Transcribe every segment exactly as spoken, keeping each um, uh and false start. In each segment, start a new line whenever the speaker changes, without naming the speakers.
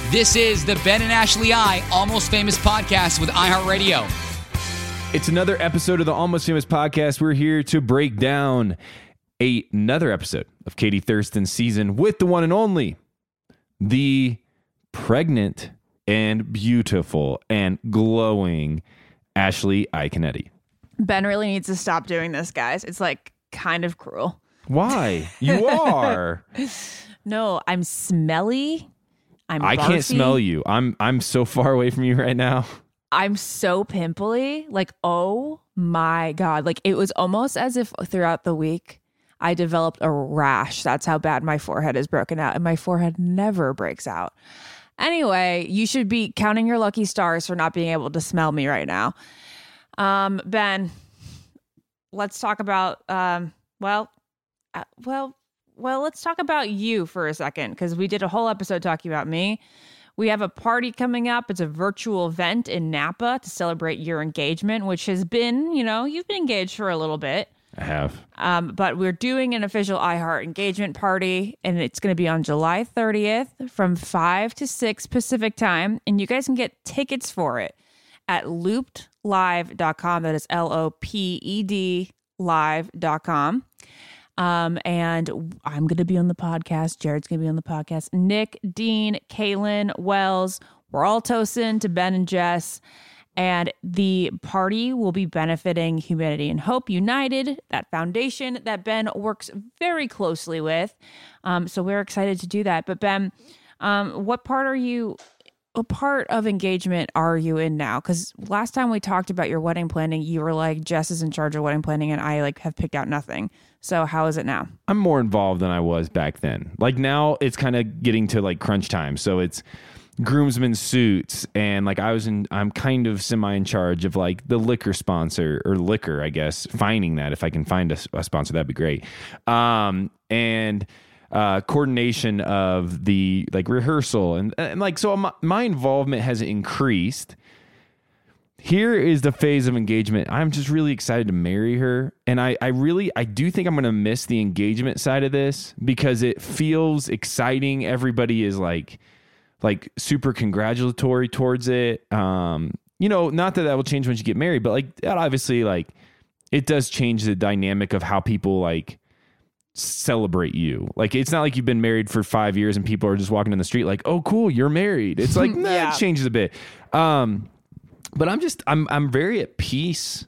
This is the Ben and Ashley I Almost Famous podcast with iHeartRadio.
It's another episode of the Almost Famous podcast. We're here to break down a, another episode of Katie Thurston's season with the one and only, the pregnant and beautiful and glowing Ashley Iaconetti.
Ben really needs to stop doing this, guys. It's like kind of cruel.
Why? You are.
No, I'm smelly. I'm
I
barfy.
can't smell you. I'm I'm so far away from you right now.
I'm so pimply. Like, oh my God. Like, it was almost as if throughout the week I developed a rash. That's how bad my forehead is broken out. And my forehead never breaks out. Anyway, you should be counting your lucky stars for not being able to smell me right now. Um, Ben, let's talk about, um, well, uh, well, well, let's talk about you for a second, because we did a whole episode talking about me. We have a party coming up. It's a virtual event in Napa to celebrate your engagement, which has been, you know, you've been engaged for a little bit.
I have.
Um, but we're doing an official iHeart engagement party, and it's going to be on July thirtieth from five to six Pacific time. And you guys can get tickets for it at looped live dot com. That is L O P E D live dot com. Um, and I'm going to be on the podcast. Jared's going to be on the podcast. Nick, Dean, Kaylin, Wells, we're all toasting to Ben and Jess. And the party will be benefiting Humanity and Hope United, that foundation that Ben works very closely with. Um, so we're excited to do that. But Ben, um, what part are you... What part of engagement are you in now? Because last time we talked about your wedding planning, you were like, Jess is in charge of wedding planning and I like have picked out nothing. So how is it now?
I'm more involved than I was back then. Like now it's kind of getting to like crunch time. So it's groomsmen suits and like I was in, I'm kind of semi in charge of like the liquor sponsor or liquor, I guess, finding that. If I can find a, a sponsor, that'd be great. Um, and uh, coordination of the like rehearsal and, and like, so my, my involvement has increased. Here is the phase of engagement. I'm just really excited to marry her. And I, I really, I do think I'm going to miss the engagement side of this because it feels exciting. Everybody is like, like super congratulatory towards it. Um, you know, not that that will change once you get married, but like that obviously like it does change the dynamic of how people like celebrate you. Like it's not like you've been married for five years and people are just walking in the street like, oh cool, you're married. It's like, nah,
yeah.
It changes a bit. Um, but I'm just, I'm, I'm very at peace.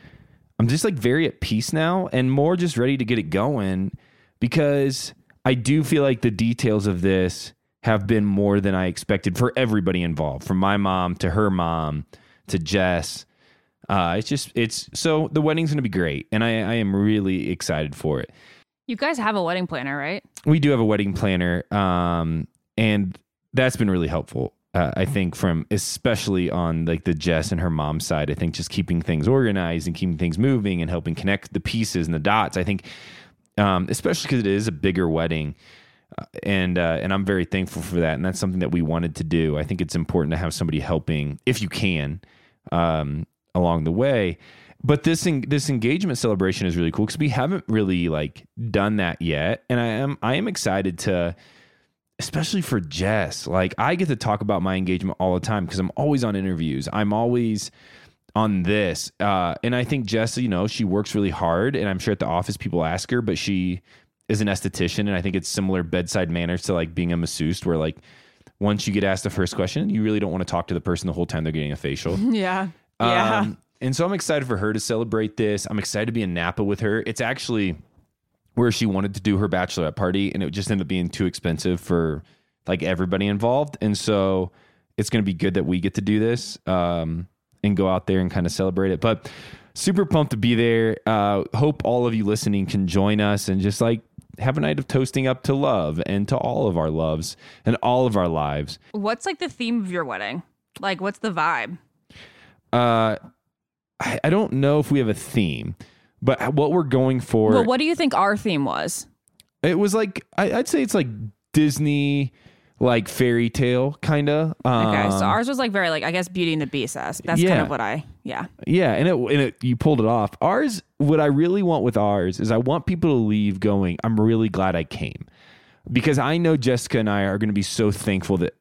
I'm just like very at peace now and more just ready to get it going because I do feel like the details of this have been more than I expected for everybody involved, from my mom to her mom to Jess. Uh, it's just, it's, so the wedding's going to be great. And I, I am really excited for it.
You guys have a wedding planner, right?
We do have a wedding planner. Um, and that's been really helpful. Uh, I think from, especially on like the Jess and her mom's side, I think just keeping things organized and keeping things moving and helping connect the pieces and the dots. I think, um, especially because it is a bigger wedding. Uh, and uh, and I'm very thankful for that. And that's something that we wanted to do. I think it's important to have somebody helping, if you can, um, along the way. But this en- this engagement celebration is really cool because we haven't really like done that yet. And I am I am excited to, especially for Jess. Like I get to talk about my engagement all the time because I'm always on interviews. I'm always on this. Uh, and I think Jess, you know, she works really hard. And I'm sure at the office people ask her, but she is an esthetician, and I think it's similar bedside manners to like being a masseuse, where like once you get asked the first question, you really don't want to talk to the person the whole time they're getting a facial.
Yeah. Yeah.
Um, and so I'm excited for her to celebrate this. I'm excited to be in Napa with her. It's actually where she wanted to do her bachelorette party, and it just ended up being too expensive for like everybody involved. And so it's going to be good that we get to do this um, and go out there and kind of celebrate it. But super pumped to be there. Uh, hope all of you listening can join us and just like have a night of toasting up to love and to all of our loves and all of our lives.
What's like the theme of your wedding? Like, what's the vibe?
Uh, I, I don't know if we have a theme, but what we're going for.
Well, what do you think our theme was?
It was like, I, I'd say it's like Disney, like fairy tale kind of. Um,
Okay, so ours was like very like, I guess Beauty and the Beast esque. That's
yeah.
kind of what I, yeah.
Yeah, and it, and it you pulled it off. Ours, what I really want with ours is I want people to leave going, I'm really glad I came. Because I know Jessica and I are going to be so thankful that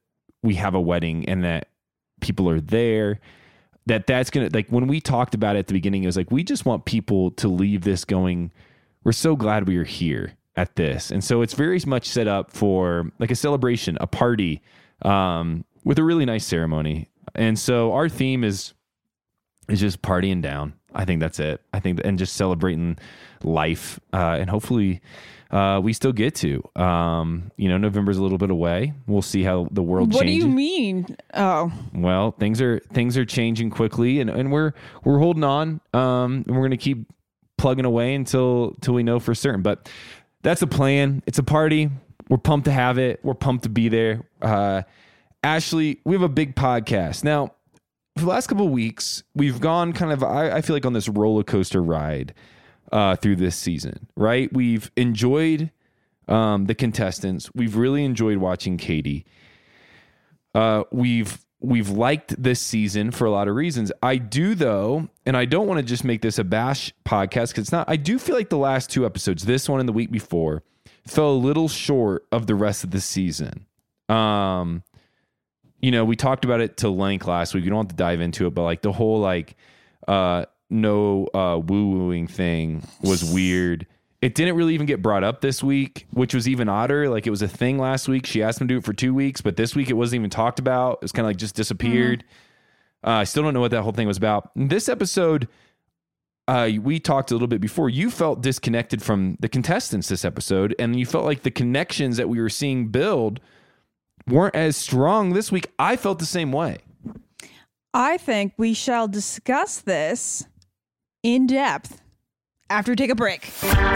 we have a wedding and that people are there, that that's going to, like when we talked about it at the beginning, it was like, we just want people to leave this going, we're so glad we are here at this. And so it's very much set up for like a celebration, a party, um, with a really nice ceremony. And so our theme is, is just partying down. I think that's it. I think, and just celebrating life. Uh, and hopefully, uh, we still get to, um, you know, November's a little bit away. We'll see how the world
what
changes.
What do you mean? Oh,
well, things are, things are changing quickly, and, and we're, we're holding on. Um, and we're going to keep plugging away until, until we know for certain, but that's the plan. It's a party. We're pumped to have it. We're pumped to be there. Uh, Ashley, we have a big podcast now. For the last couple of weeks, we've gone kind of, I, I feel like on this roller coaster ride uh, through this season, right? We've enjoyed um, the contestants. We've really enjoyed watching Katie. Uh, we've we've liked this season for a lot of reasons. I do, though, and I don't want to just make this a bash podcast because it's not. I do feel like the last two episodes, this one and the week before, fell a little short of the rest of the season. Um. You know, we talked about it to length last week. You don't have to dive into it, but like the whole like uh, no uh, woo-wooing thing was weird. It didn't really even get brought up this week, which was even odder. Like it was a thing last week. She asked him to do it for two weeks, but this week it wasn't even talked about. It was kind of like just disappeared. Mm-hmm. Uh, I still don't know what that whole thing was about. In this episode, uh, we talked a little bit before. You felt disconnected from the contestants this episode, and you felt like the connections that we were seeing build weren't as strong this week. I felt the same way.
I think we shall discuss this in depth after we take a break.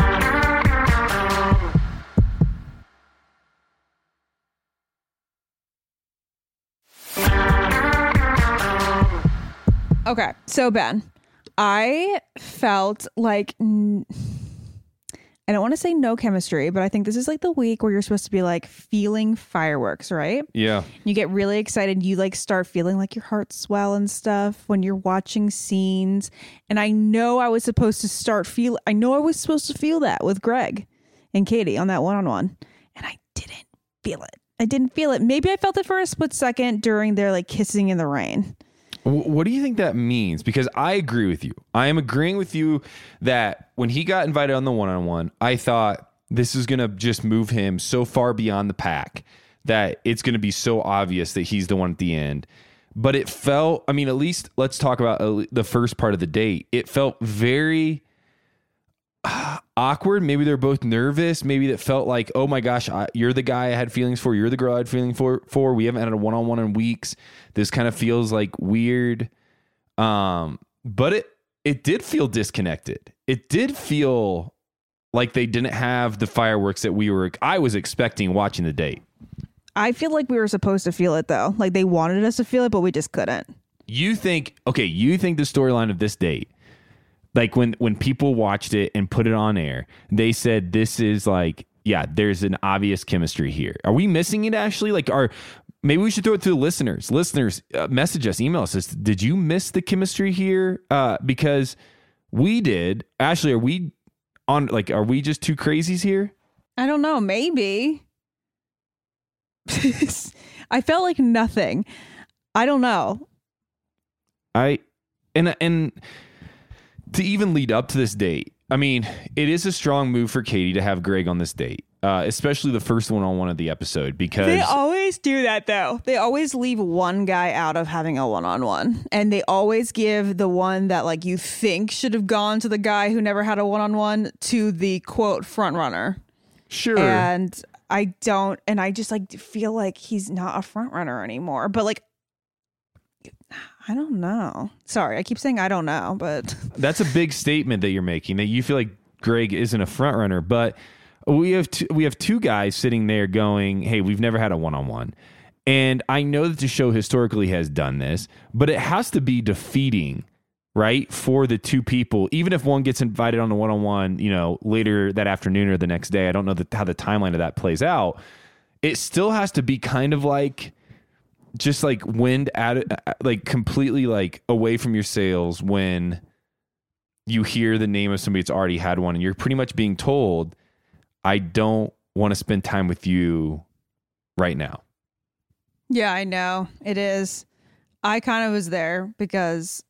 Okay, so Ben, I felt like n- I don't want to say no chemistry, but I think this is like the week where you're supposed to be like feeling fireworks, right?
Yeah.
You get really excited. You like start feeling like your heart swell and stuff when you're watching scenes. And I know I was supposed to start feel. I know I was supposed to feel that with Greg and Katie on that one-on-one. And I didn't feel it. I didn't feel it. Maybe I felt it for a split second during their like kissing in the rain.
What do you think that means? Because I agree with you. I am agreeing with you that when he got invited on the one-on-one, I thought this is going to just move him so far beyond the pack that it's going to be so obvious that he's the one at the end. But it felt, I mean, at least let's talk about the first part of the date. It felt very uh, awkward. Maybe they're both nervous. Maybe that felt like, oh my gosh, I, you're the guy I had feelings for. You're the girl I had feelings for. for. We haven't had a one-on-one in weeks. This kind of feels like weird. Um, but it, it did feel disconnected. It did feel like they didn't have the fireworks that we were, I was expecting watching the date.
I feel like we were supposed to feel it though. Like they wanted us to feel it, but we just couldn't.
You think, okay, you think the storyline of this date, like when, when people watched it and put it on air, they said, this is like, yeah, there's an obvious chemistry here. Are we missing it, Ashley? Like, are, maybe we should throw it to the listeners. Listeners, uh, message us, email us. Did you miss the chemistry here? Uh, because we did. Ashley, are we on, like, are we just two crazies here?
I don't know. Maybe. I felt like nothing. I don't know.
I, and, and to even lead up to this date, I mean, it is a strong move for Katie to have Greg on this date. Uh, especially the first one-on-one of the episode, because
they always do that though. They always leave one guy out of having a one-on-one, and they always give the one that like you think should have gone to the guy who never had a one-on-one to the quote front runner.
Sure.
And I don't, and I just like feel like he's not a front runner anymore. But like, I don't know. Sorry, I keep saying I don't know, but
that's a big statement that you're making, that you feel like Greg isn't a front runner, but we have two, we have two guys sitting there going, hey, we've never had a one-on-one. And I know that the show historically has done this, but it has to be defeating, right, for the two people. Even if one gets invited on a one-on-one, you know, later that afternoon or the next day, I don't know the, how the timeline of that plays out. It still has to be kind of like, just like wind at it, like completely like away from your sails when you hear the name of somebody that's already had one, and you're pretty much being told, I don't want to spend time with you right now.
Yeah, I know. It is. I kind of was there because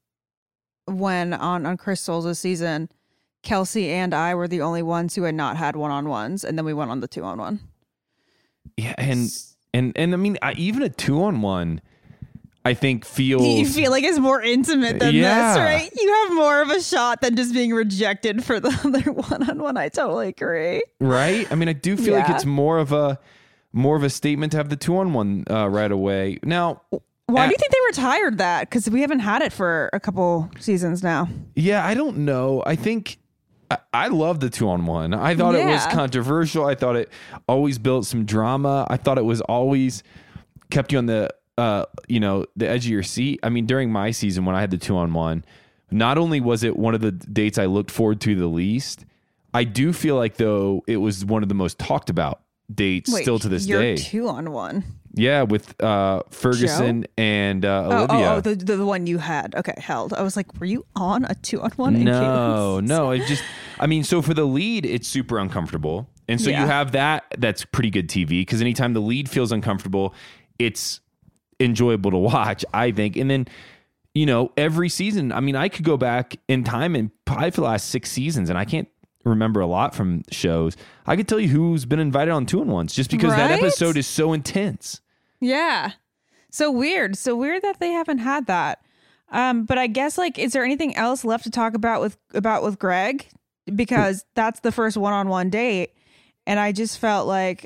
when on, on Crystal's season, Kelsey and I were the only ones who had not had one-on-ones, and then we went on the two-on-one.
Yeah, and and and I mean, I, even a two-on-one, I think feels...
You feel like it's more intimate than
yeah.
this, right? You have more of a shot than just being rejected for the other one-on-one. I totally agree.
Right? I mean, I do feel
Yeah.
like it's more of a more of a statement to have the two-on-one uh, right away. Now...
Why
at,
do you think they retired that? Because we haven't had it for a couple seasons now.
Yeah, I don't know. I think... I, I love the two-on-one. I thought
Yeah.
it was controversial. I thought it always built some drama. I thought it was always kept you on the... Uh, you know, the edge of your seat. I mean, during my season when I had the two on one, not only was it one of the dates I looked forward to the least, I do feel like though it was one of the most talked about dates
Wait,
still to this
you're
day.
two on one.
Yeah, with uh, Ferguson
Joe?
and uh,
Oh,
Olivia.
oh, oh the, the the one you had. Okay, held. I was like, were you on a two on one?
No, no. It just, I mean, so for the lead, it's super uncomfortable. And so
Yeah.
you have that. That's pretty good T V because anytime the lead feels uncomfortable, it's enjoyable to watch, I think. And then, you know, every season, I mean, I could go back in time and probably for the last six seasons, and I can't remember a lot from shows. I could tell you who's been invited on two and ones just because that
Right?
episode is so intense.
Yeah. So weird. So weird that they haven't had that. Um, but I guess like, is there anything else left to talk about with about with Greg? Because that's the first one on one date, and I just felt like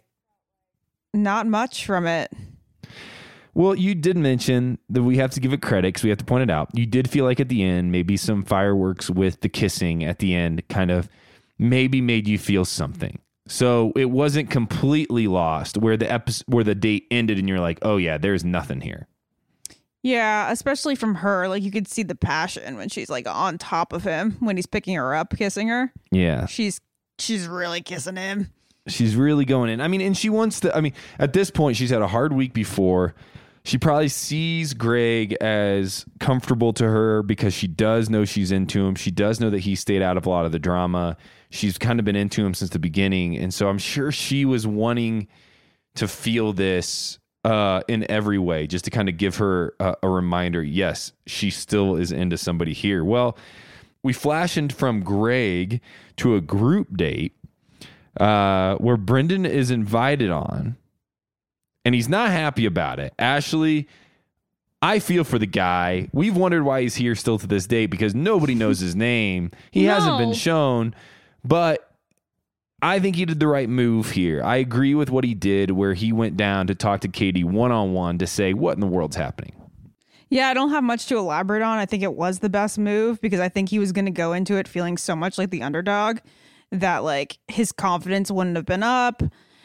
not much from it.
Well, you did mention that we have to give it credit because we have to point it out. You did feel like at the end, maybe some fireworks with the kissing at the end kind of maybe made you feel something. So it wasn't completely lost where the episode, where the date ended and you're like, oh yeah, there's nothing here.
Yeah, especially from her. Like you could see the passion when she's like on top of him when he's picking her up, kissing her.
Yeah.
She's she's really kissing him.
She's really going in. I mean, and she wants to, I mean, at this point, she's had a hard week before. She probably sees Greg as comfortable to her because she does know she's into him. She does know that he stayed out of a lot of the drama. She's kind of been into him since the beginning. And so I'm sure she was wanting to feel this uh, in every way, just to kind of give her a, a reminder. Yes, she still is into somebody here. Well, we flash in from Greg to a group date uh, where Brendan is invited on. And he's not happy about it. Ashley, I feel for the guy. We've wondered why he's here still to this day because nobody knows his name. He
No.
hasn't been shown, but I think he did the right move here. I agree with what he did where he went down to talk to Katie one-on-one to say, what in the world's happening?
Yeah, I don't have much to elaborate on. I think it was the best move because I think he was going to go into it feeling so much like the underdog that like his confidence wouldn't have been up.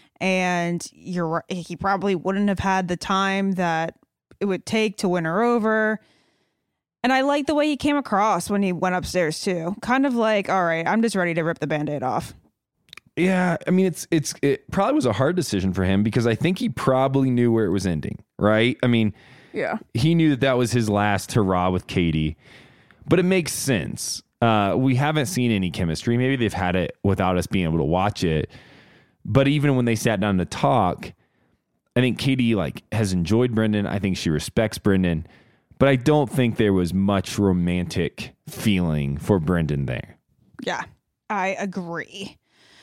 And you're right, he probably wouldn't have had the time that it would take to win her over. And I like the way he came across when he went upstairs too. Kind of like, all right, I'm just ready to rip the Band-Aid off.
Yeah, I mean, it's it's it probably was a hard decision for him because I think he probably knew where it was ending, right? I mean,
Yeah.
he knew that that was his last hurrah with Katie, but it makes sense. Uh, we haven't seen any chemistry. Maybe they've had it without us being able to watch it. But even when they sat down to talk, I think Katie like has enjoyed Brendan. I think she respects Brendan, but I don't think there was much romantic feeling for Brendan there.
Yeah, I agree.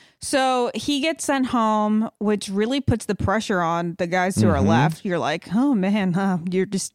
So he gets sent home, which really puts the pressure on the guys who are left. You're like, oh man, huh, you're just...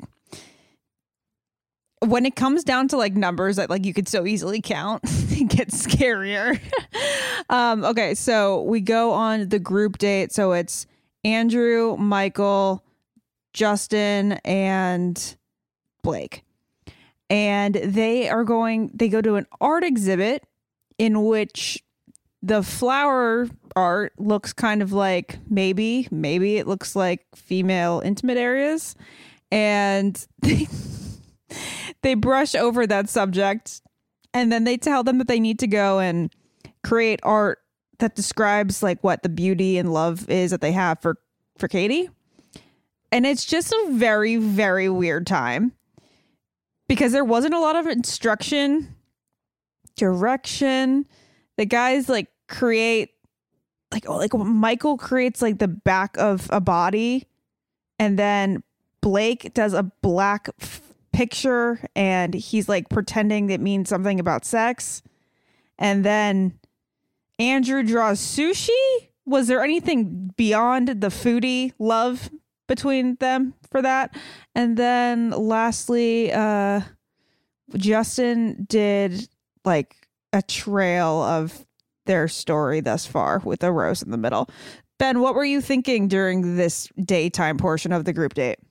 When it comes down to like numbers that like you could so easily count, it gets scarier. um, okay, so we go on the group date. So it's Andrew, Michael, Justin, and Blake. And they are going, they go to an art exhibit in which the flower art looks kind of like maybe, maybe it looks like female intimate areas. And they, they brush over that subject. And then they tell them that they need to go and create art that describes like what the beauty and love is that they have for, for Katie. And it's just a very, very weird time because there wasn't a lot of instruction, direction. The guys like create like, oh, like Michael creates like the back of a body and then Blake does a black f- picture and he's like pretending it means something about sex. And then Andrew draws sushi. Was there anything beyond the foodie love between them for that? And then lastly, uh, Justin did like a trail of their story thus far with a rose in the middle. Ben, what were you thinking during this daytime portion of the group date?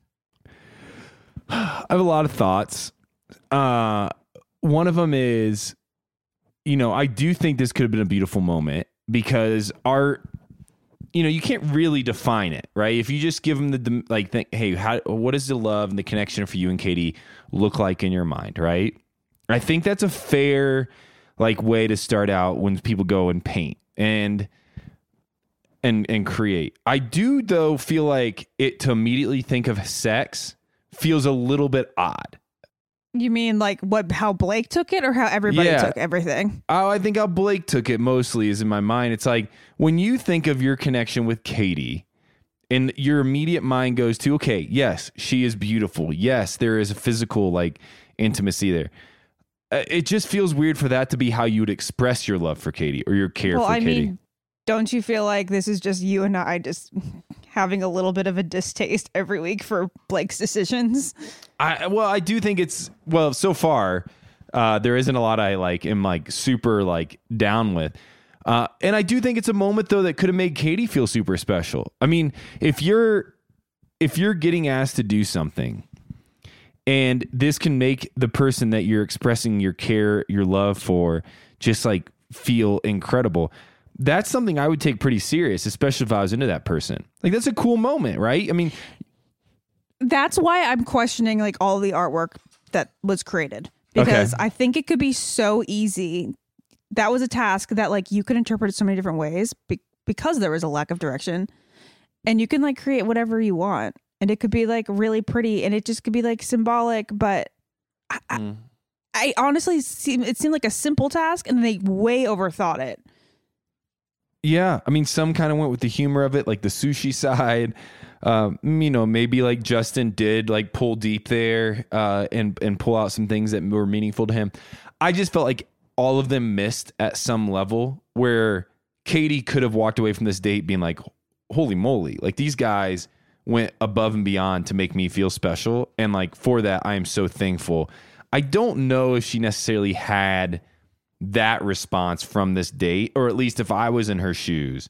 I have a lot of thoughts. Uh, one of them is, you know, I do think this could have been a beautiful moment because our, you know, you can't really define it, right? If you just give them the, like, think, hey, how, what does the love and the connection for you and Katie look like in your mind, right? I think that's a fair, like, way to start out when people go and paint and and and create. I do, though, feel like it to immediately think of sex feels a little bit odd.
You mean like what? How Blake took it, or how everybody
Yeah.
took everything?
Oh, I think how Blake took it mostly is in my mind. It's like when you think of your connection with Katie and your immediate mind goes to, okay, yes, she is beautiful. Yes, there is a physical like intimacy there. Uh, It just feels weird for that to be how you would express your love for Katie or your care
Well,
for
I
Katie.
mean, don't you feel like this is just you and I just having a little bit of a distaste every week for Blake's decisions?
I well, I do think it's well so far. Uh, there isn't a lot I like am like super like down with, uh, and I do think it's a moment though that could have made Katie feel super special. I mean, if you're if you're getting asked to do something, and this can make the person that you're expressing your care, your love for, just like feel incredible. That's something I would take pretty serious, especially if I was into that person. Like that's a cool moment, right? I mean.
That's why I'm questioning like all the artwork that was created, because
Okay.
I think it could be so easy. That was a task that like you could interpret it so many different ways be- because there was a lack of direction, and you can like create whatever you want, and it could be like really pretty, and it just could be like symbolic. But I,
Mm.
I, I honestly seem it seemed like a simple task, and they way overthought it.
Yeah, I mean, some kind of went with the humor of it, like the sushi side. Um, you know, maybe like Justin did like pull deep there uh, and and pull out some things that were meaningful to him. I just felt like all of them missed at some level where Katie could have walked away from this date being like, "Holy moly!" Like these guys went above and beyond to make me feel special, and like for that, I am so thankful. I don't know if she necessarily had that response from this date, or at least if I was in her shoes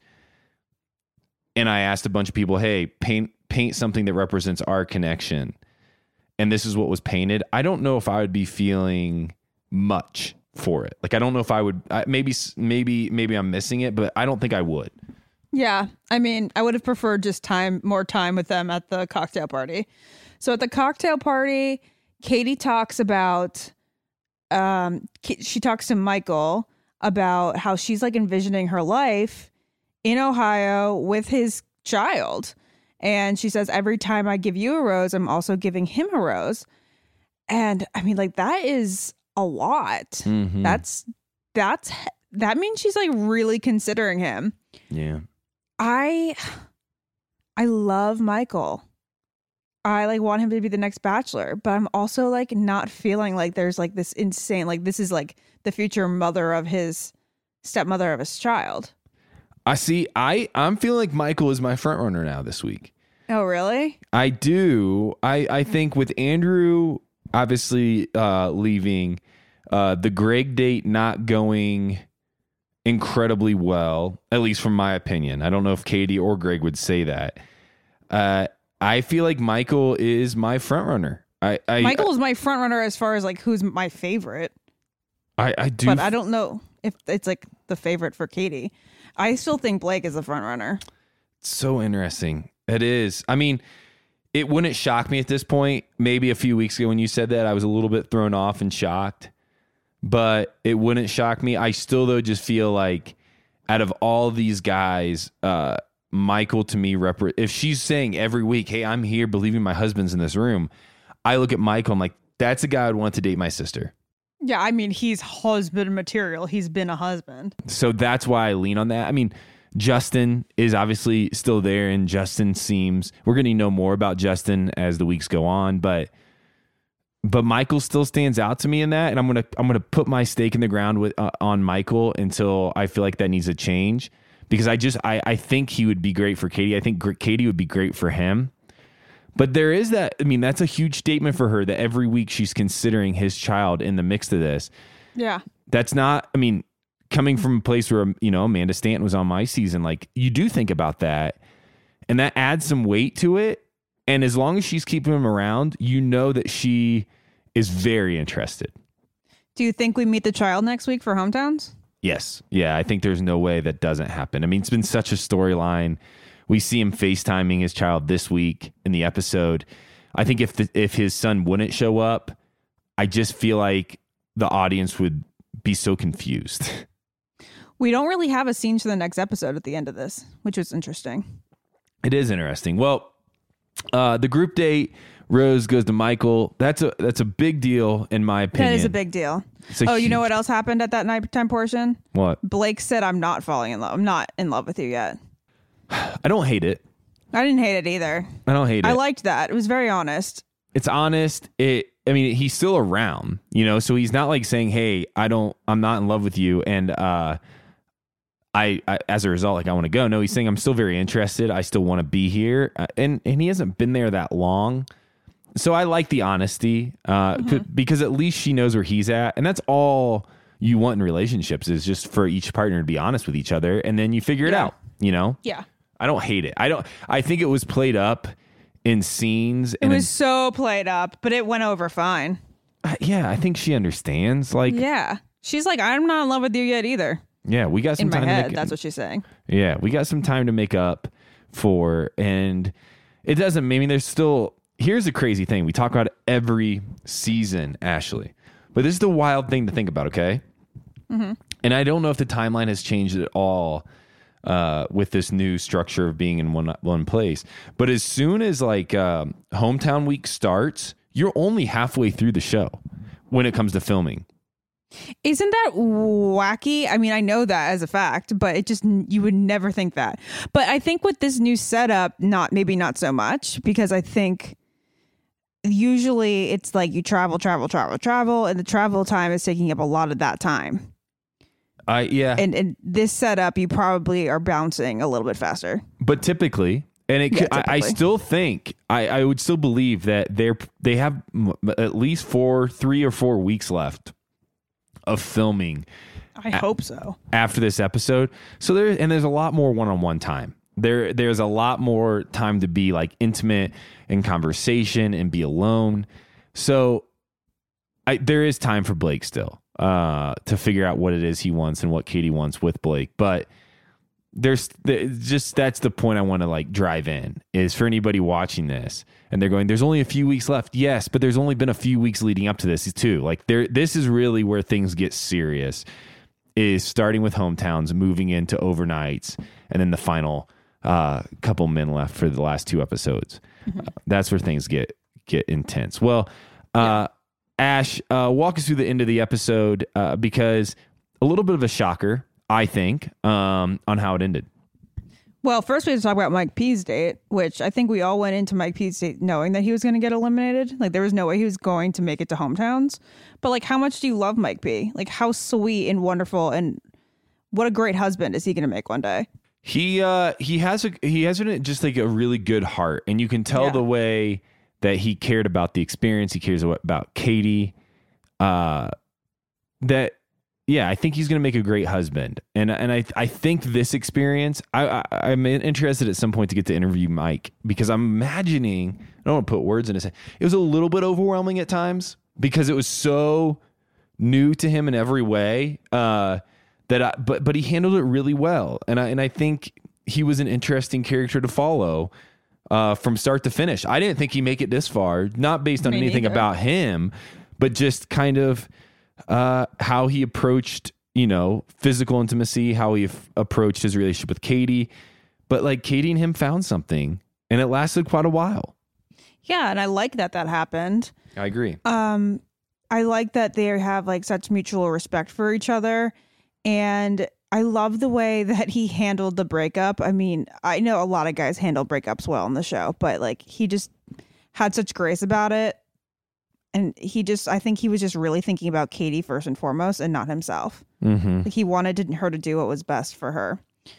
and I asked a bunch of people, hey, paint paint something that represents our connection, and this is what was painted, I don't know if I would be feeling much for it. Like I don't know if I would I, maybe maybe maybe I'm missing it, but I don't think I would.
Yeah, I mean, I would have preferred just time, more time with them at the cocktail party. So at the cocktail party, Katie talks about, um, Ki- she talks to Michael about how she's like envisioning her life in Ohio with his child. And she says, every time I give you a rose, I'm also giving him a rose. And I mean, like, that is a lot.
Mhm.
That's, that's, that means she's like really considering him.
Yeah.
I I love Michael. I like want him to be the next Bachelor, but I'm also like not feeling like there's like this insane, like this is like the future mother of his stepmother of his child.
I see. I I'm feeling like Michael is my front runner now this week.
Oh, really?
I do. I, I think with Andrew obviously uh, leaving, uh, the Greg date not going incredibly well, at least from my opinion. I don't know if Katie or Greg would say that. Uh, I feel like Michael is my front runner. I, I
Michael is my front runner as far as like who's my favorite,
I, I do.
but I don't know if it's like the favorite for Katie. I still think Blake is the front runner.
So interesting. It is. I mean, it wouldn't shock me at this point. Maybe a few weeks ago when you said that, I was a little bit thrown off and shocked. But it wouldn't shock me. I still, though, just feel like out of all these guys, uh, Michael to me, rep- if she's saying every week, hey, I'm here believing my husband's in this room, I look at Michael, I'm like, that's a guy I'd want to date my sister.
Yeah, I mean, he's husband material. He's been a husband.
So that's why I lean on that. I mean, Justin is obviously still there, and Justin seems we're going to know more about Justin as the weeks go on, but but Michael still stands out to me in that, and I'm gonna I'm gonna put my stake in the ground with uh, on Michael until I feel like that needs a change, because I just I I think he would be great for Katie. I think gr- Katie would be great for him. But there is that, I mean, that's a huge statement for her that every week she's considering his child in the mix of this.
Yeah.
That's not, I mean, coming from a place where, you know, Amanda Stanton was on my season, like, you do think about that, and that adds some weight to it. And as long as she's keeping him around, you know that she is very interested.
Do you think we meet the child next week for Hometowns?
Yes. Yeah, I think there's no way that doesn't happen. I mean, it's been such a storyline. We see him FaceTiming his child this week in the episode. I think if the, if his son wouldn't show up, I just feel like the audience would be so confused.
We don't really have a scene for the next episode at the end of this, which was interesting.
It is interesting. Well, uh, the group date, Rose goes to Michael. That's a that's a big deal in my opinion.
That is a big deal.
A
oh, you know
huge-
what else happened at that nighttime portion?
What?
Blake said, "I'm not falling in love. I'm not in love with you yet."
I don't hate it.
I didn't hate it either.
I don't hate it.
I liked that. It was very honest.
It's honest. It. I mean, he's still around, you know, so he's not like saying, "Hey, I don't. I'm not in love with you," and uh, I, I as a result, like I want to go. No, he's saying I'm still very interested. I still want to be here, uh, and and he hasn't been there that long, so I like the honesty uh,
Mm-hmm.
c- because at least she knows where he's at, and that's all you want in relationships is just for each partner to be honest with each other, and then you figure it
Yeah.
out. You know.
Yeah.
I don't hate it. I don't. I think it was played up in scenes.
It
and
was so played up, but it went over fine.
in, yeah, I think she understands. Like, yeah,
Yeah. She's like, I'm not in love with you yet either.
we got some
In my
time
head,
to make.
that's what she's saying.
Yeah, we got some time to make up for, and it doesn't. I mean, there's still. Here's the crazy thing. We talk about it every season, Ashley, but this is the wild thing to think about. Okay,
Mm-hmm.
and I don't know if the timeline has changed at all. Uh, with this new structure of being in one one place, but as soon as like um, hometown week starts, you're only halfway through the show when it comes to filming.
Isn't that wacky? I mean, I know that as a fact, but it just, you would never think that. But I think with this new setup, not maybe not so much, because I think usually it's like you travel, travel, travel, travel, and the travel time is taking up a lot of that time.
I yeah,
And in this setup, you probably are bouncing a little bit faster.
but typically, and it
Yeah,
could, I, I
typically.
still think I, I would still believe that they're they have m- at least four, three or four weeks left of filming
I hope so.
after this episode. So there, and there's a lot more one-on-one time. There, there's a lot more time to be like intimate in conversation and be alone. So I, there is time for Blake still uh, to figure out what it is he wants and what Katie wants with Blake. But there's the, just, that's the point I want to like drive in is for anybody watching this and they're going, there's only a few weeks left. Yes, but there's only been a few weeks leading up to this too. Like there, this is really where things get serious, is starting with hometowns, moving into overnights, and then the final uh, couple men left for the last two episodes.
Mm-hmm.
Uh, that's where things get get intense. Well, uh, Ash, uh, walk us through the end of the episode uh, because a little bit of a shocker, I think, um, on how it ended.
Well, first we have to talk about Mike P's date, which I think we all went into Mike P's date knowing that he was going to get eliminated. Like there was no way he was going to make it to hometowns. But like, how much do you love Mike P? Like how sweet and wonderful and what a great husband is he going to make one day?
He uh, he has a he has a, just like a really good heart, and you can tell
Yeah.
the way that he cared about the experience. He cares about Katie. Uh, that. Yeah, I think he's going to make a great husband, and and I I think this experience, I, I I'm interested at some point to get to interview Mike because I'm imagining, I don't want to put words in his head. It was a little bit overwhelming at times because it was so new to him in every way. Uh, that I, but but he handled it really well, and I and I think he was an interesting character to follow uh, from start to finish. I didn't think he'd make it this far, not based on
Me
anything
neither.
about him, but just kind of. Uh, how he approached, you know, physical intimacy, how he f- approached his relationship with Katie. But like Katie and him found something and it lasted quite a while.
Yeah, and I like that that happened.
I agree.
Um, I like that they have like such mutual respect for each other. And I love the way that he handled the breakup. I mean, I know a lot of guys handle breakups well on the show, but like he just had such grace about it. And he just, I think he was just really thinking about Katie first and foremost and not himself.
Mm-hmm.
Like he wanted to, her to do what was best for her.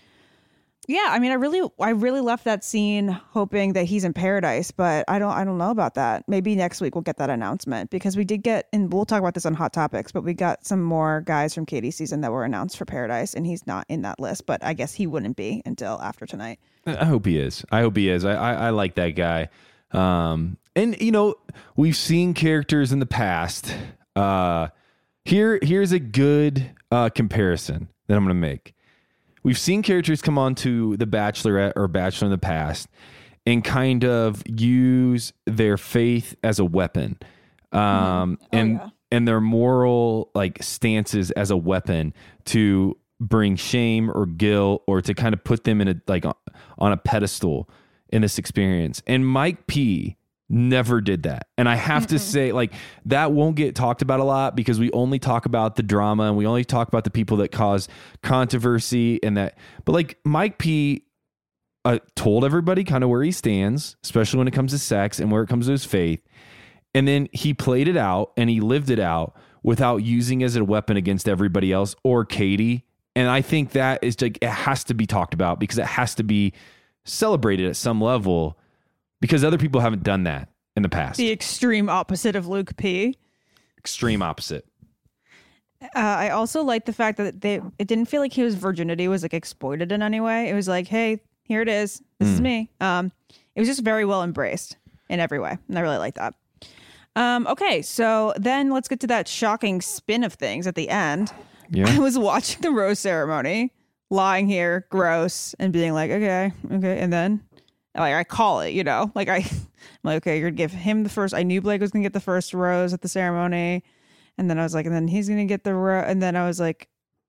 Yeah, I mean, I really, I really left that scene hoping that he's in paradise, but I don't, I don't know about that. Maybe next week we'll get that announcement because we did get, and we'll talk about this on Hot Topics, but we got some more guys from Katie's season that were announced for paradise, and he's not in that list. But I guess he wouldn't be until after tonight.
I hope he is. I hope he is. I, I, I like that guy. Um, and you know, we've seen characters in the past. Uh, here, here's a good uh, comparison that I'm going to make. We've seen characters come on to The Bachelorette or Bachelor in the past and kind of use their faith as a weapon, um, oh, and yeah. and their moral like stances as a weapon to bring shame or guilt or to kind of put them in a like on a pedestal in this experience. And Mike P never did that. And I have Mm-mm. to say, like, that won't get talked about a lot because we only talk about the drama and we only talk about the people that cause controversy and that. But like Mike P uh, told everybody kind of where he stands, especially when it comes to sex and where it comes to his faith. And then he played it out and he lived it out without using it as a weapon against everybody else or Katie. And I think that is like, it has to be talked about because it has to be celebrated at some level. Because other people haven't done that in the past.
The extreme opposite of Luke P.
Extreme opposite.
Uh, I also like the fact that they it didn't feel like his virginity was like exploited in any way. It was like, hey, here it is. This mm. is me. Um, it was just very well embraced in every way. And I really like that. Um, okay, so then let's get to that shocking spin of things at the end.
Yeah.
I was watching the rose ceremony, lying here, gross, and being like, okay, okay, and then... Like I call it, you know, like I, I'm like, okay, you're gonna give him the first. I knew Blake was gonna get the first rose at the ceremony, and then I was like, and then he's gonna get the rose, and then I was like,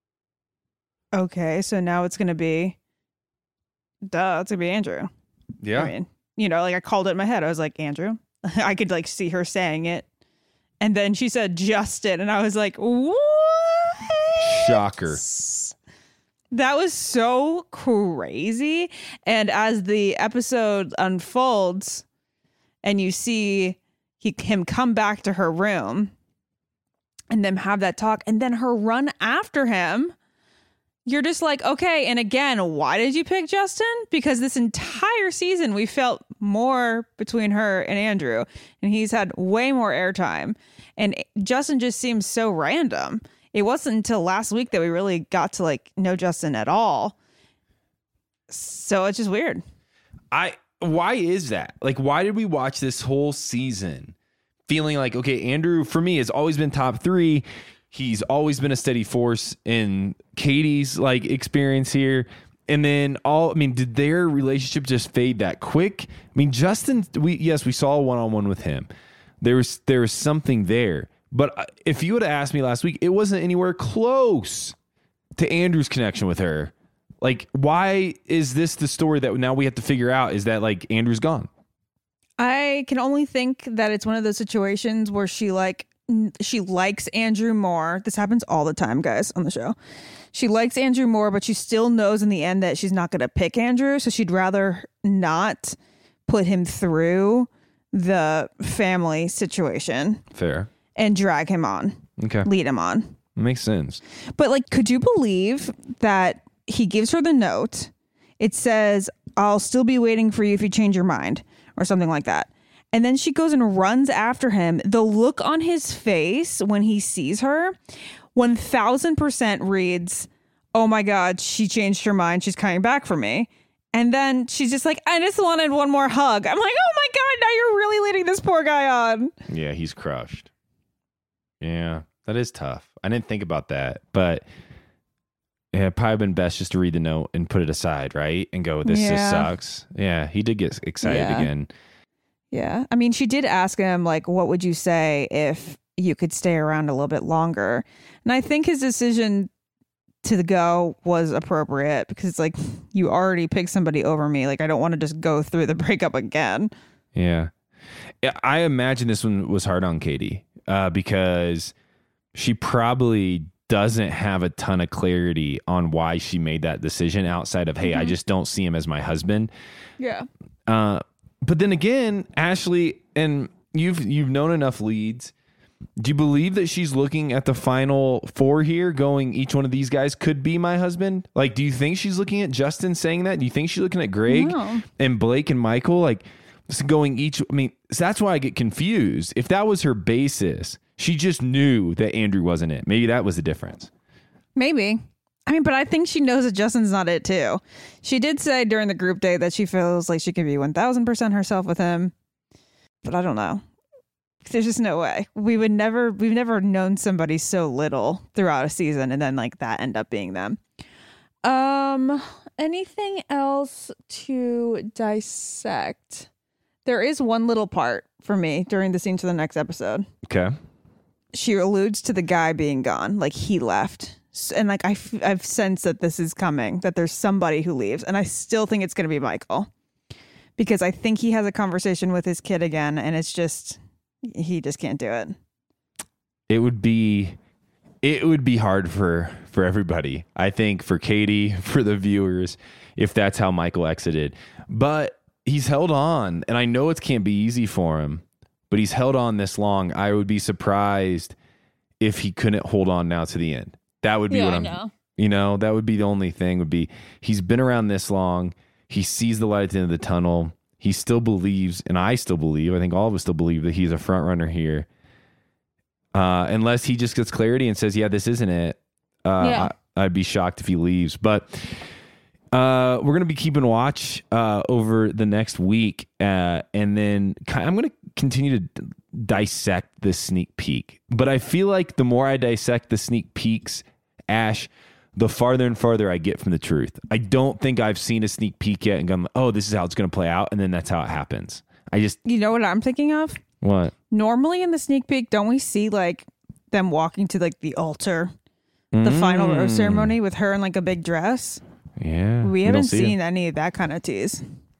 okay, so now it's gonna be, duh, it's gonna be Andrew.
Yeah,
I mean, you know, like I called it in my head. I was like, Andrew. I could like see her saying it, and then she said Justin, and I was like, what?
Shocker.
That was so crazy. And as the episode unfolds and you see he, him come back to her room and them have that talk and then her run after him, you're just like, okay. And again, why did you pick Justin? Because this entire season we felt more between her and Andrew and he's had way more airtime. And Justin just seems so random. It wasn't until last week that we really got to like know Justin at all. So it's just weird.
I why is that? Like, why did we watch this whole season feeling like, okay, Andrew for me has always been top three. He's always been a steady force in Katie's like experience here. And then all, I mean, did their relationship just fade that quick? I mean, Justin, we yes, we saw a one-on-one with him. There was there was something there. But if you would have asked me last week, it wasn't anywhere close to Andrew's connection with her. Like, why is this the story that now we have to figure out is that like Andrew's gone?
I can only think that it's one of those situations where she like she likes Andrew more. This happens all the time, guys, on the show. She likes Andrew more, but she still knows in the end that she's not going to pick Andrew. So she'd rather not put him through the family situation.
Fair.
And drag him on.
Okay.
Lead him on.
Makes sense.
But like, could you believe that he gives her the note? It says, I'll still be waiting for you if you change your mind or something like that. And then she goes and runs after him. The look on his face when he sees her, one thousand percent reads, oh my God, she changed her mind. She's coming back for me. And then she's just like, I just wanted one more hug. I'm like, oh my God, now you're really leading this poor guy on.
Yeah, he's crushed. Yeah, that is tough. I didn't think about that, but it had probably been best just to read the note and put it aside, right? And go, this
yeah.
just sucks. Yeah, he did get excited
yeah.
again.
Yeah. I mean, she did ask him, like, what would you say if you could stay around a little bit longer? And I think his decision to go was appropriate because it's like, you already picked somebody over me. Like, I don't want to just go through the breakup again.
Yeah. I imagine this one was hard on Katie uh, because she probably doesn't have a ton of clarity on why she made that decision outside of, hey, mm-hmm. I just don't see him as my husband.
Yeah.
Uh, but then again, Ashley, and you've you've known enough leads. Do you believe that she's looking at the final four here going, each one of these guys could be my husband? Like, do you think she's looking at Justin saying that? Do you think she's looking at Greg
no.
and Blake and Michael? Like, going each, I mean, so that's why I get confused. If that was her basis, she just knew that Andrew wasn't it. Maybe that was the difference.
Maybe. I mean, but I think she knows that Justin's not it too. She did say during the group date that she feels like she can be one thousand percent herself with him. But I don't know. There's just no way. We would never, we've never known somebody so little throughout a season and then like that end up being them. Um, anything else to dissect? There is one little part for me during the scene to the next episode.
Okay.
She alludes to the guy being gone, like he left. And like I f- I've sensed that this is coming, that there's somebody who leaves. And I still think it's going to be Michael. Because I think he has a conversation with his kid again. And it's just, he just can't do it.
It would be, it would be hard for, for everybody. I think for Katie, for the viewers, if that's how Michael exited. But he's held on, and I know it can't be easy for him, but he's held on this long. I would be surprised if he couldn't hold on now to the end. That would be
yeah,
what I'm,
know.
you know, that would be the only thing would be he's been around this long. He sees the light at the end of the tunnel. He still believes, and I still believe, I think all of us still believe that he's a front runner here. Uh, unless he just gets clarity and says, yeah, this isn't it. Uh,
yeah.
I, I'd be shocked if he leaves, but Uh, we're going to be keeping watch uh, over the next week. Uh, and then I'm going to continue to d- dissect this sneak peek. But I feel like the more I dissect the sneak peeks, Ash, the farther and farther I get from the truth. I don't think I've seen a sneak peek yet and gone, oh, this is how it's going to play out. And then that's how it happens. I just...
You know what I'm thinking of?
What?
Normally in the sneak peek, don't we see like them walking to like the altar, the
Mm.
final rose ceremony with her in like a big dress?
Yeah.
We,
we
haven't
don't see
seen
it.
any of that kind of tease.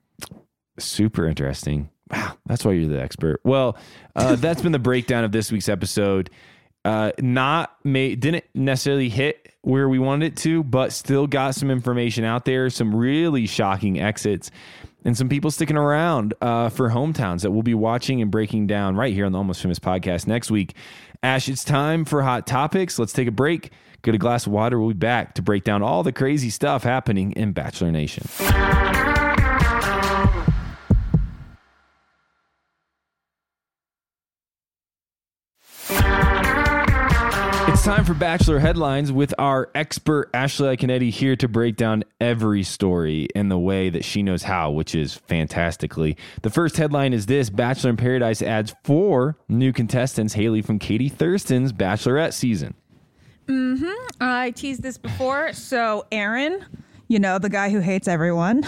Super interesting. Wow. That's why you're the expert. Well, uh, that's been the breakdown of this week's episode. Uh, not made, didn't necessarily hit where we wanted it to, but still got some information out there, some really shocking exits, and some people sticking around uh, for hometowns that we'll be watching and breaking down right here on the Almost Famous podcast next week. Ash, it's time for Hot Topics. Let's take a break. Get a glass of water. We'll be back to break down all the crazy stuff happening in Bachelor Nation. It's time for Bachelor Headlines with our expert Ashley Iaconetti here to break down every story in the way that she knows how, which is fantastically. The first headline is this: Bachelor in Paradise adds four new contestants, Haley from Katie Thurston's Bachelorette season.
Mm-hmm. I teased this before. So Aaron, you know, the guy who hates everyone.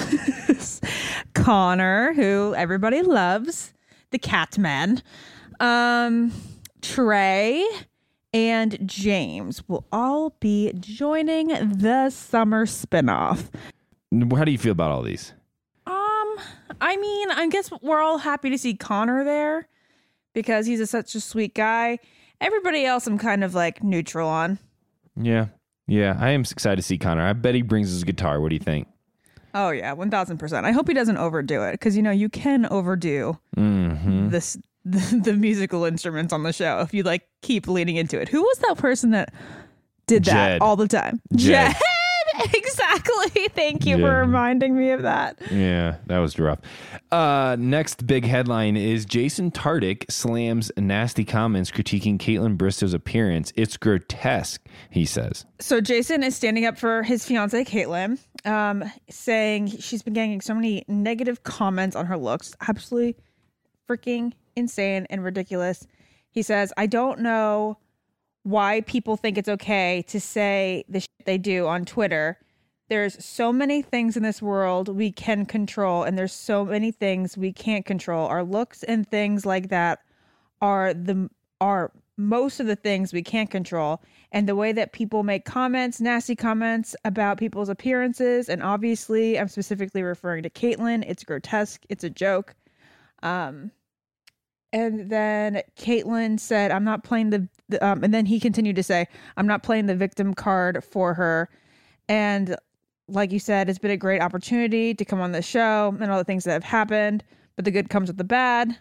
Connor, who everybody loves. The Catman. Um, Trey and James will all be joining the summer spinoff.
How do you feel about all these?
Um, I mean, I guess we're all happy to see Connor there because he's a, such a sweet guy. Everybody else I'm kind of like neutral on.
Yeah. Yeah. I am excited to see Connor. I bet he brings his guitar. What do you think?
Oh, yeah. one thousand percent. I hope he doesn't overdo it because, you know, you can overdo
Mm-hmm.
this the, the musical instruments on the show if you like keep leaning into it. Who was that person that did that
Jed.
all the time?
Jed.
Jed. Exactly. Thank you
Yeah.
for reminding me of that.
Yeah, that was rough. Uh, next big headline is Jason Tartick slams nasty comments critiquing Caitlyn Bristow's appearance. It's grotesque, he says.
So Jason is standing up for his fiancée, Caitlyn, um, saying she's been getting so many negative comments on her looks. Absolutely freaking insane and ridiculous. He says, I don't know why people think it's okay to say the shit they do on Twitter. There's so many things in this world we can control, and there's so many things we can't control. Our looks and things like that are the are most of the things we can't control. And the way that people make comments, nasty comments about people's appearances, and obviously I'm specifically referring to Caitlyn. It's grotesque. It's a joke. Um, And then Caitlyn said, I'm not playing the, the um, and then he continued to say, I'm not playing the victim card for her. And like you said, it's been a great opportunity to come on the show and all the things that have happened, but the good comes with the bad.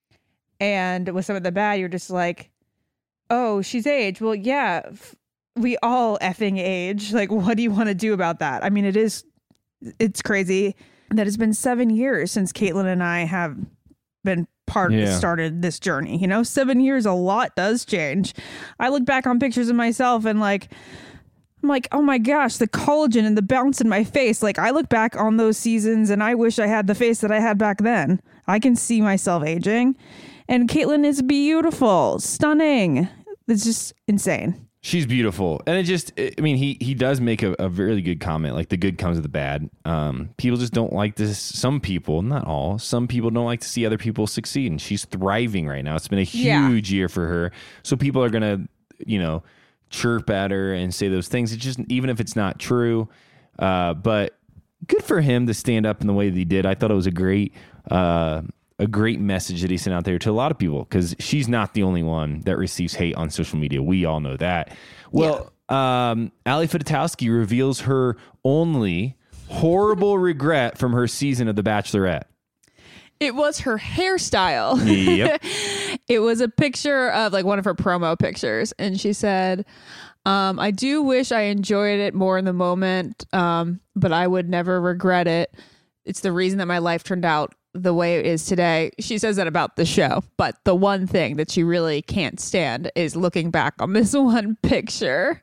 And with some of the bad, you're just like, oh, she's aged. Well, yeah, f- we all effing age. Like, what do you want to do about that? I mean, it is, it's crazy that it's been seven years since Caitlyn and I have been part
Yeah.
started this journey. You know, seven years, a lot does change. I look back on pictures of myself and like, I'm like, oh my gosh, the collagen and the bounce in my face. Like, I look back on those seasons and I wish I had the face that I had back then. I can see myself aging. And Caitlyn is beautiful, stunning. It's just insane.
She's beautiful. And it just, I mean, he he does make a, a really good comment. Like, the good comes with the bad. Um, people just don't like this. Some people, not all, some people don't like to see other people succeed. And she's thriving right now. It's been a huge
Yeah.
year for her. So people are going to, you know, chirp at her and say those things. It's just, even if it's not true, uh, but good for him to stand up in the way that he did. I thought it was a great, uh, a great message that he sent out there to a lot of people, because she's not the only one that receives hate on social media. We all know that. Well, yeah. um, Ali Fedotowsky reveals her only horrible regret from her season of The Bachelorette.
It was her hairstyle.
Yep.
It was a picture of like one of her promo pictures. And she said, um, I do wish I enjoyed it more in the moment, um, but I would never regret it. It's the reason that my life turned out the way it is today. She says that about the show, but the one thing that she really can't stand is looking back on this one picture.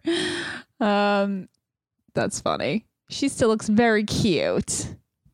Um, that's funny. She still looks very cute.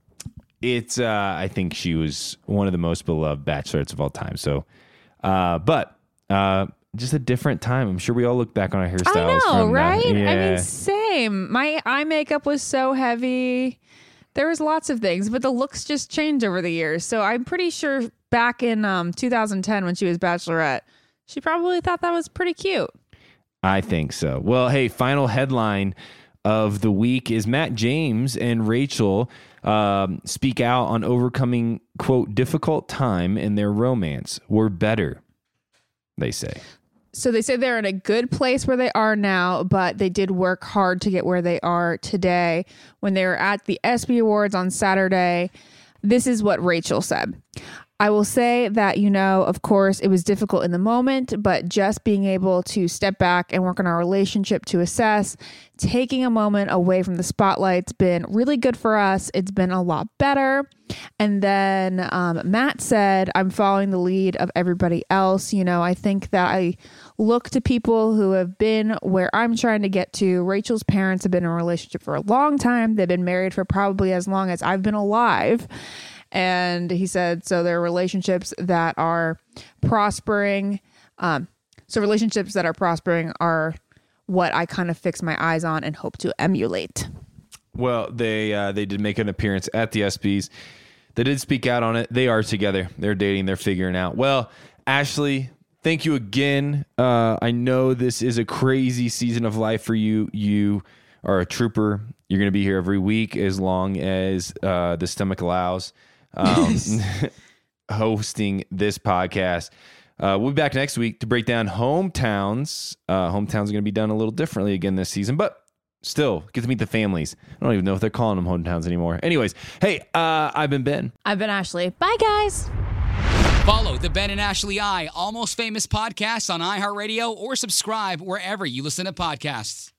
It's, uh, I think she was one of the most beloved bachelorettes of all time. So, uh, but, uh, just a different time. I'm sure we all look back on our hairstyles.
I know,
from
right?
That. Yeah.
I mean, same. My eye makeup was so heavy. There was lots of things, but the looks just changed over the years. So I'm pretty sure back in um, two thousand ten when she was Bachelorette, she probably thought that was pretty cute.
I think so. Well, hey, final headline of the week is Matt James and Rachel um, speak out on overcoming, quote, difficult time in their romance. We're better, they say.
So they say they're in a good place where they are now, but they did work hard to get where they are today. When they were at the ESPY Awards on Saturday, this is what Rachel said. I will say that, you know, of course, it was difficult in the moment, but just being able to step back and work on our relationship to assess, taking a moment away from the spotlight's been really good for us. It's been a lot better. And then um, Matt said, I'm following the lead of everybody else. You know, I think that I look to people who have been where I'm trying to get to. Rachel's parents have been in a relationship for a long time. They've been married for probably as long as I've been alive. And he said, so there are relationships that are prospering. Um, so relationships that are prospering are what I kind of fix my eyes on and hope to emulate.
Well, they uh, they did make an appearance at the ESPYs. They did speak out on it. They are together. They're dating. They're figuring out. Well, Ashley, thank you again. Uh, I know this is a crazy season of life for you. You are a trooper. You're going to be here every week as long as uh, the stomach allows. Um, hosting this podcast. Uh, we'll be back next week to break down hometowns. Uh, hometowns are going to be done a little differently again this season, but still get to meet the families. I don't even know if they're calling them hometowns anymore. Anyways, hey, uh, I've been Ben.
I've been Ashley. Bye, guys.
Follow the Ben and Ashley I Almost Famous podcast on iHeartRadio or subscribe wherever you listen to podcasts.